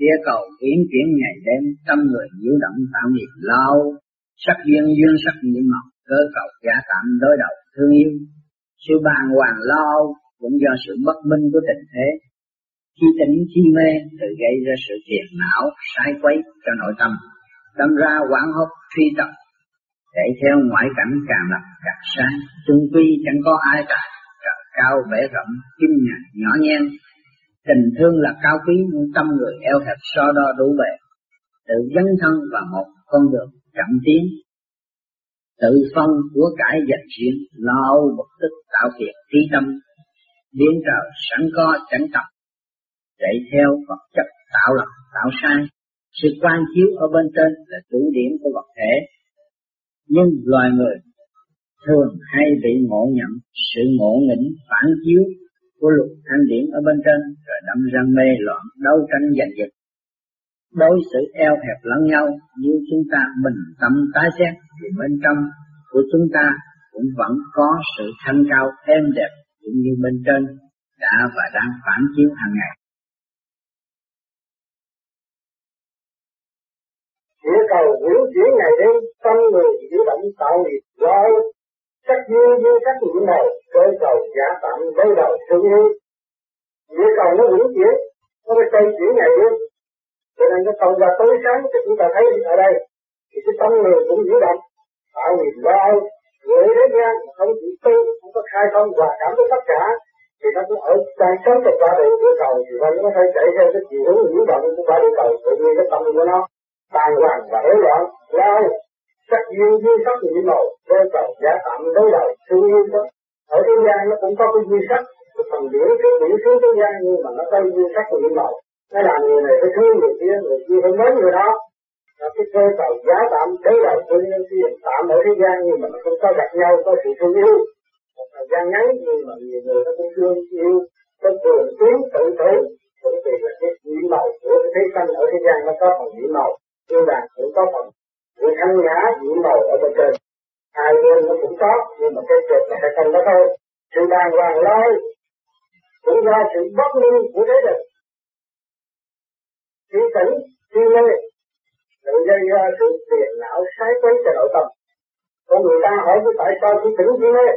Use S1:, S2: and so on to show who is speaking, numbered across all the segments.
S1: địa cầu biến chuyển ngày đêm, tâm người nhiễu động tạo nghiệp lao, sắc duyên duyên sắc nhiễm màu, cơ cầu giả tạm đối đầu thương yêu. Sự bàng hoàng lao cũng do sự bất minh của tình thế, khi tỉnh khi mê tự gây ra sự phiền não sai quấy cho nội tâm, đâm ra hoảng hốt truy tập, để theo ngoại cảnh càng lập càng sai. Chung quy chẳng có ai tại, trời cao bể rộng, kim ngạch nhỏ nhen. Tình thương là cao quý nhưng tâm người eo hẹp so đo đủ bề, tự dấn thân vào một con đường chậm tiến, tự phân của cải dành riêng, lo âu bực tức tạo phiền trí tâm. Điển trời sẵn có chẳng tập, chạy theo vật chất tạo lập tạo sai. Sự quan chiếu ở bên trên là chủ điểm của vật thể, nhưng loài người thường hay bị ngộ nhận sự ngộ nghĩnh phản chiếu của luật thanh điển ở bên trên, rồi đâm ra mê loạn đấu tranh giành giật, đối xử eo hẹp lẫn nhau. Như chúng ta bình tâm tái xét thì bên trong của chúng ta cũng vẫn có sự thanh cao êm đẹp, cũng như bên trên đã và đang phản chiếu hàng ngày.
S2: Địa cầu quyển chuyển ngày đêm, tâm người chuyển động tạo nghiệp lo, sắc duyên duyên sắc nhiễm màu, cơ cầu giả tạm đối đầu thương yêu. Địa cầu nó quyển chuyển, nó phải xoay chuyển ngày đêm, cho nên nó thông qua tối sáng thì chúng ta thấy ở đây thì cái tâm người cũng chuyển động tạo nghiệp lo, người thế gian không chỉ tu, không có khai thông hòa cảm với tất cả, thì nó cũng ở đang sống trong quả địa cầu, thì nó phải chạy theo cái chiều hướng chuyển động của quả địa cầu, tự nhiên cái tâm của nó bàng hoàng và rối loạn, lo sắc duyên duyên sắc nhiễm màu, cơ cầu giả tạm đối đầu thương yêu đó. Ở thế gian nó cũng có cái duyên sắc, cái phần điển xuống thế gian, nhưng mà nó có duyên sắc nhiễm màu, nó làm người này phải thương người kia phải mến người đó. Nó cái cơ cầu giả tạm đối đầu thương yêu kia tạm ở thế gian, nhưng mà nó không có gặp nhau, có sự thương yêu. Một thời gian ngắn nhưng mà nhiều người nó cũng thương yêu, có thường tiến tự tử, cũng vì là cái nhiễm màu của cái thế gian ở thế gian nó có phần nhiễm màu. Nhưng mà cũng có phần sự thanh nhã nhiễm màu ở bên trên, hai bên nó cũng có, nhưng mà cái trượt là cái không đó thôi. Sự bàng hoàng lo cũng do sự bất minh của thế lực, khi tỉnh khi mê tự gây ra sự phiền não sai quấy cho nội tâm. Con người ta hỏi với tại sao khi tỉnh khi mê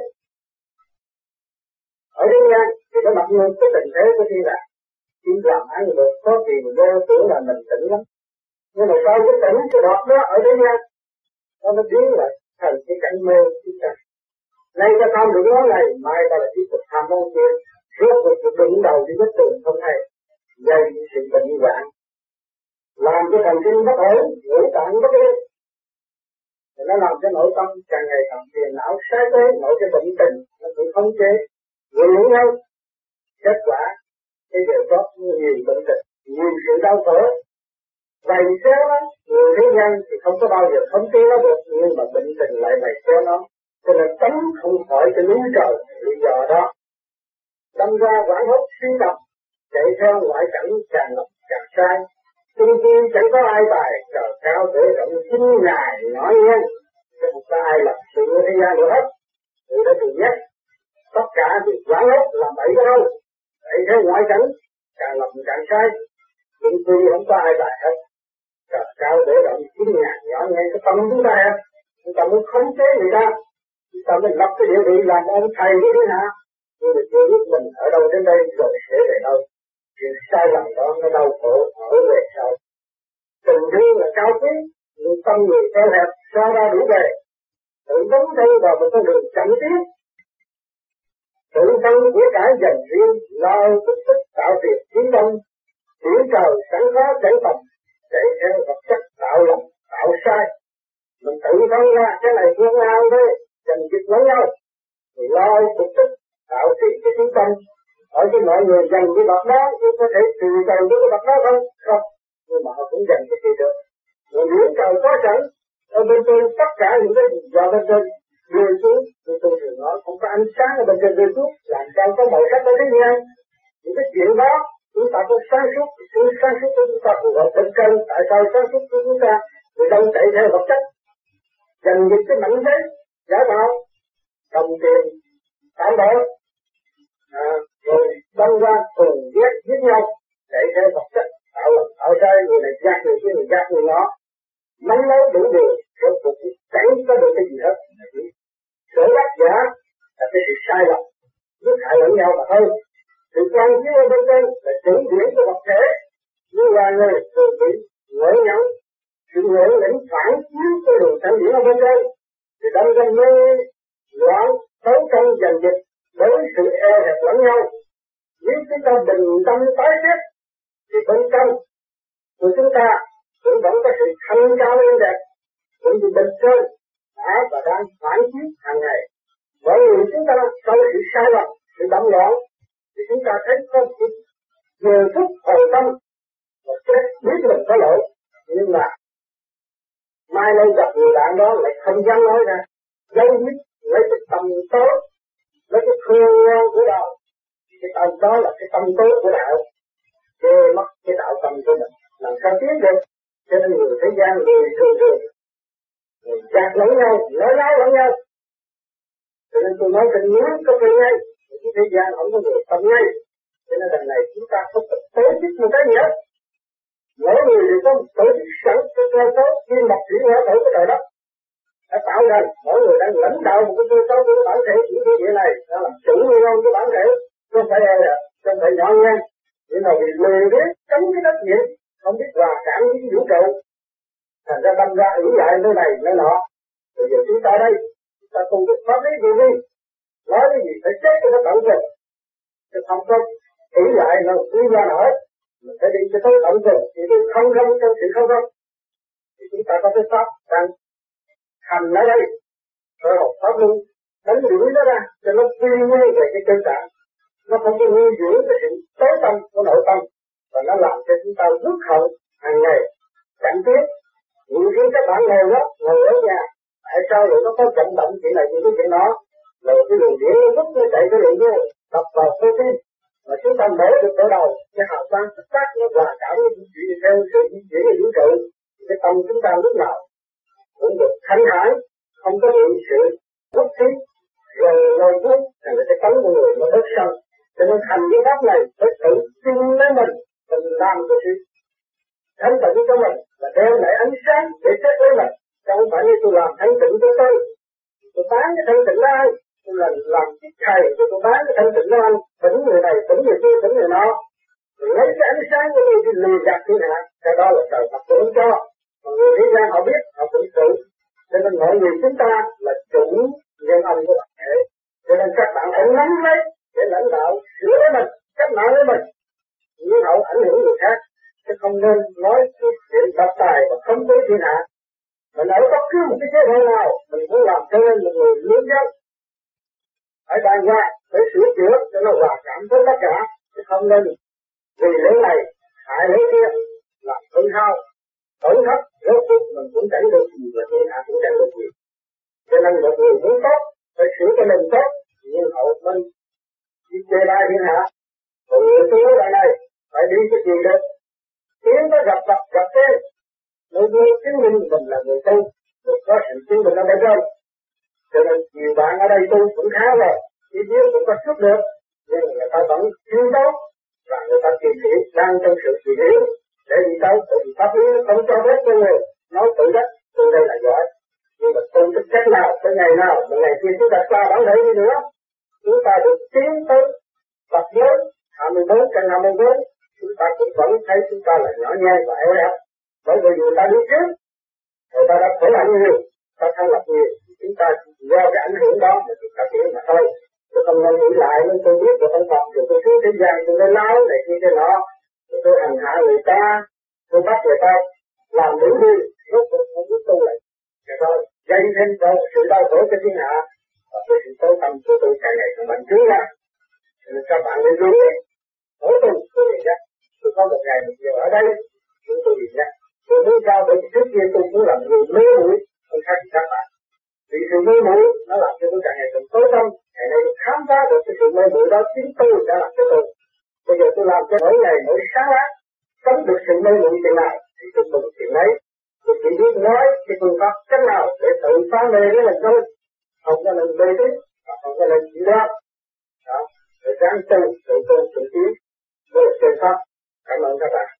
S2: ở thế gian thì nó mặc nhiên cái tình thế của thiên đàng, khi làm ăn được có tiền vô tưởng là mình tỉnh lắm. Nhưng mà sau cái tỉnh cái đọt đó ở thế gian nó biến lại thành cái cảnh mê chúng ta. Nay ta tham được món này, mai ta lại tiếp tục tham món kia, rốt cuộc đụng đầu đi vết tường không hay, gây sự bệnh hoạn, làm cho thần kinh bất ổn, ngũ tạng bất yên, thì nó làm cho nội tâm càng ngày càng phiền não sai quấy, nội cái bệnh tình nó cũng không chế, người lũ nhau. Kết quả bây giờ có nhiều bệnh tình, nhiều sự đau khổ. Vậy xéo đó, người thế gian thì không có bao giờ không chế nó được, nhưng mà bệnh tình lại vậy xéo nó, cho nên tránh không khỏi cái núi trời tự do đó. Đâm ra quảng hốt suy độc, chạy theo ngoại cảnh càng lập càng sai. Trung tiên chẳng có ai tài, trời cao để rộng chính ngài nhỏ nhen, chứ không có ai lập sự thế gian nữa hết. Người đã tự nhất, tất cả thì quảng hốt làm bậy cái đâu, chạy theo ngoại cảnh càng lập càng sai. Trung tiên không có ai tài hết. Trời cao để rộng chính ngàn nhỏ nhen cái tâm chúng ta muốn khống chế người ta, chúng ta mới lập cái địa vị làm ông thầy như thế nào, nhưng mà chưa biết mình ở đâu đến đây rồi sẽ về đâu. Chuyện sai lầm đó nó đau khổ ở về sau. Tình thương là cao quý, nhưng tâm người eo hẹp so ra đủ bề, tự vấn thân vào một con đường chậm tiến, tự thân của cả dành riêng, lo tích tích tạo việc chiến tâm, chuyển trời sẵn có chẳng tầm, chạy theo vật chất tạo lầm, tạo sai. Mình tự thân ra cái này phương nào thôi, dành việc lẫn nhau, thì lo tích tích tạo việc cái chiến tâm. Ở khi mọi người dành cái vật đó, thì có thể trừ cầu với cái vật đó không? Không, nhưng mà họ cũng dành cái gì được. Rồi những cầu có sẵn, ở bên trên tất cả những cái gì do bên trên rơi xuống, thì tôi thường nói không có ánh sáng ở bên trên rơi xuống, làm sao có màu sắc ở thế gian. Những cái chuyện đó, chúng ta có sáng suốt, sự sáng suốt của chúng ta phù hợp bên trên, tại sao sáng suốt của chúng ta, người đông chạy theo vật chất, dành những cái mảnh giấy, giả tạo, đồng tiền, tạm bỡ, rồi đâm ra cùng giết nhau, chạy theo vật chất, tạo sai nói đủ điều, rồi cuộc chẳng có được cái gì hết. Sự đắc giả là cái sự sai lầm, giết hại lẫn nhau mà thôi. Sự quan chiếu ở bên trên là chuyển biến của vật thể, nhưng là người thường bị ngỡ nhẫn, sự ngỡ lĩnh phản chiếu của đường sản điển ở bên trên, thì đâm ra mê loạn, đấu tranh giành giật đối sự e hẹp lẫn nhau. Nếu chúng ta bình tâm tái xét, thì bên trong của chúng ta cũng vẫn có sự thanh cao êm đẹp, cũng như bên trên đã và đang phản chiếu hàng ngày. Bởi vì chúng ta sau sự sai lầm, sự đậm loạn, thì chúng ta thấy có sự giờ phút hồi tâm và chết biết mình có lỗi, nhưng mà mai đây gặp người bạn đó lại không dám nói ra, giấu biết lấy cái tâm tốt, lấy cái thương ngon của đạo, cái tâm đó là cái tâm tốt của đạo, để mất cái đạo tâm của mình, làm sao tiến được. Cho nên người thế gian người thường chặt lẫn nhau, nói láo lẫn nhau. Cho nên tôi nói tình muốn có cây ngay, cái thế gian không có người tâm ngay. Cho nên lần này chúng ta không có tổ chức một cái gì hết. Mỗi người đều có một tổ chức sẵn cho cơ cấu thiên mật thủy hỏa thổ của trời đất. Đã tạo ra mỗi người đang lãnh đạo một cái cơ cấu của bản thể của thế giới này, đó là chủ nguyên của bản thể, không phải không phải nhỏ nhen. Nhưng mà vì lười biết chống cái trách nhiệm, không biết hòa cảm với vũ trụ, thành ra đâm ra ủy lại nơi này nơi nọ. Bây giờ chúng ta đây, chúng ta cùng được pháp lý vô vi, nói cái gì phải chết cho nó tận cùng, chứ không có ủy lại nó quy ra nổi. Mình phải đi cho tới tận cùng, thì tôi không rong trong sự không rong. Thì chúng ta có cái pháp đang hành ở đây, rồi học pháp luôn, đánh đuổi nó ra, cho nó quy nguyên về cái cơ bản. Nó không có nuôi dưỡng cái sự tối tâm của nội tâm, và nó làm cho chúng ta rút hận hàng ngày, cảnh tiếp. Nhiều khi các bạn ngồi ở nhà, tại sao lại nó có vận động chuyện này chuyện đó, rồi cái luồng điển nó rút nó chạy cái luồng vô, tập vào cơ tim, mà chúng ta mở được ở đầu, cái hào quang xuất phát nó hòa cảm với chuyện theo sự di chuyển của vũ trụ, cái tâm chúng ta lúc nào cũng được thanh thản, không có bị sự bất khí, rồi lôi cuốn, thành cái tánh của người nó bớt sân. Cho nên hành cái pháp này phải tự tin lấy mình làm cái sự thanh tịnh cho mình, và đem lại ánh sáng để xét lấy mình. Không phải như tôi làm thanh tịnh cho tôi bán cái thanh tịnh đó ai, tôi làm cái thầy, tôi bán cái thanh tịnh đó anh, tỉnh người này, tỉnh người kia, tỉnh người nọ, rồi lấy cái ánh sáng của tôi đi lừa gạt thiên hạ, cái đó là trời Phật tôi không cho. Mà người thế gian họ biết, họ cũng tự. Cho nên mọi người chúng ta là chủ nhân ông của bản thể. Cho nên các bạn phải nắm lấy để lãnh đạo sửa lấy mình, cách mạng lấy mình, nhưng hậu ảnh hưởng người khác, chứ không nên nói cái chuyện tập tài và không có thiên hạ. Mình ở bất cứ một cái chế độ nào, mình muốn làm cho nên một người lương dân, phải bàn qua, phải sửa chữa cho nó hòa cảm với tất cả, chứ không nên vì lễ này hại lễ kia, làm hư hao, tổn thất, rốt cuộc mình cũng chẳng được gì và thiên hạ cũng chẳng được gì. Cho nên một người muốn tốt, phải sửa cho mình tốt, nhưng hậu mình đi chê bai thiên hạ. Còn người tôi nói lại này, phải đi cái gì được, tiến tới gặp Phật gặp thế, mới biết chứng minh mình là người tu, được có sự chứng minh ở bên trên. Cho nên nhiều bạn ở đây tu cũng khá rồi, ý kiến cũng có chút được, nhưng người ta vẫn chưa tốt, và người ta tìm hiểu đang trong sự tìm hiểu để đi tới, bởi vì pháp lý không cho phép cho người nói tự đắc, tôi đây là giỏi. Nhưng mà tu thực chất nào, tới ngày nào, một ngày kia chúng ta xa bản thể đi nữa, chúng ta được tiến tới Phật giới 24 trên 24, chúng ta cũng vẫn thấy chúng ta là nhỏ nhen và eo hẹp. Bởi vì người ta đi trước, người ta đã khổ hạnh nhiều, ta thanh lập nhiều, chúng ta do cái ảnh hưởng đó mà chúng ta tiến mà thôi. Tôi không nên nghĩ lại nên tôi biết được ông Phật, rồi tôi xuống thế gian tôi nói láo này kia cái nọ, rồi tôi hành hạ người ta, tôi bắt người ta làm đủ đi, rốt cuộc không biết tu lại. Rồi thôi, gây thêm cho sự đau khổ cho thiên hạ, và cái sự tối tâm của tôi càng ngày càng mạnh trướng ra. Nên các bạn nên lưu ý, mỗi tuần tôi nhìn ra, tôi có một ngày một giờ ở đây, chúng tôi nhìn ra. Tôi muốn cao bởi trước kia tôi cũng là người mê muội, không khác gì các bạn. Vì sự mê muội nó làm cho tôi càng ngày càng tối tâm, ngày nay tôi khám phá được cái sự mê muội đó chính tôi đã làm cho tôi. Bây giờ tôi làm cho mỗi ngày mỗi sáng á, sống được sự mê muội chuyện nào thì tôi mừng chuyện ấy. Tôi chỉ biết nói cái phương pháp cách nào để tự phá mê cái mình thôi, không có nên mê tiếp, không có nên chỉ đó. Đó, để ráng tu, tự tiến, với sự pháp. Cảm ơn các bạn.